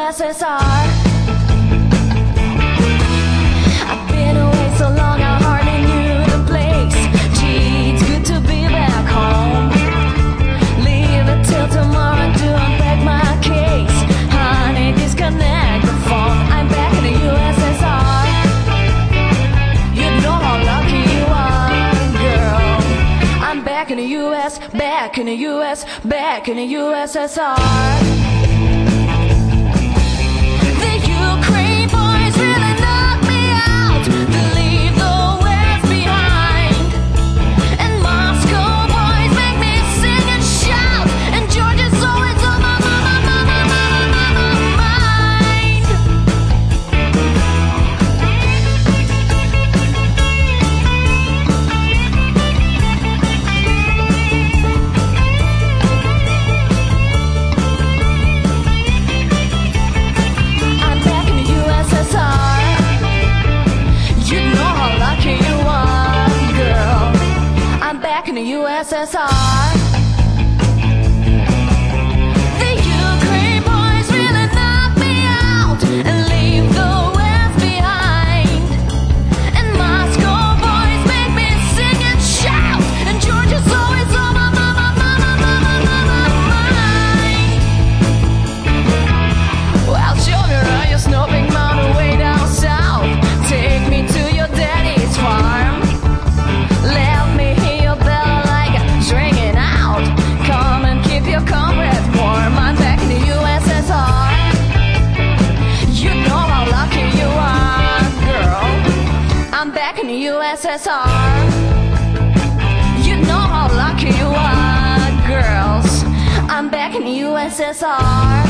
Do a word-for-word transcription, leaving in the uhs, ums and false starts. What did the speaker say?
S S R. I've been away so long I hardly knew the place. Gee, it's good to be back home. Leave it till tomorrow to unpack my case. Honey, disconnect the phone. I'm back in the U S S R. You know how lucky you are, girl. I'm back in the U S, back in the U S, back in the U S S R. Back in the U S S R. The Ukraine boys really knock me out and leave the West behind. And Moscow boys make me sing and shout, and Georgia's always on my mama, mama, mama, mama mind. Well, show me around your Snow-Big Mountain way down south. Take me to your daddy's farm. Let me hear your bell like ringing out. Come and keep your comrades warm. I'm back in the U S S R. You know how lucky you are, girl. I'm back in the U S S R. You know how lucky you are, girls. I'm back in the U S S R.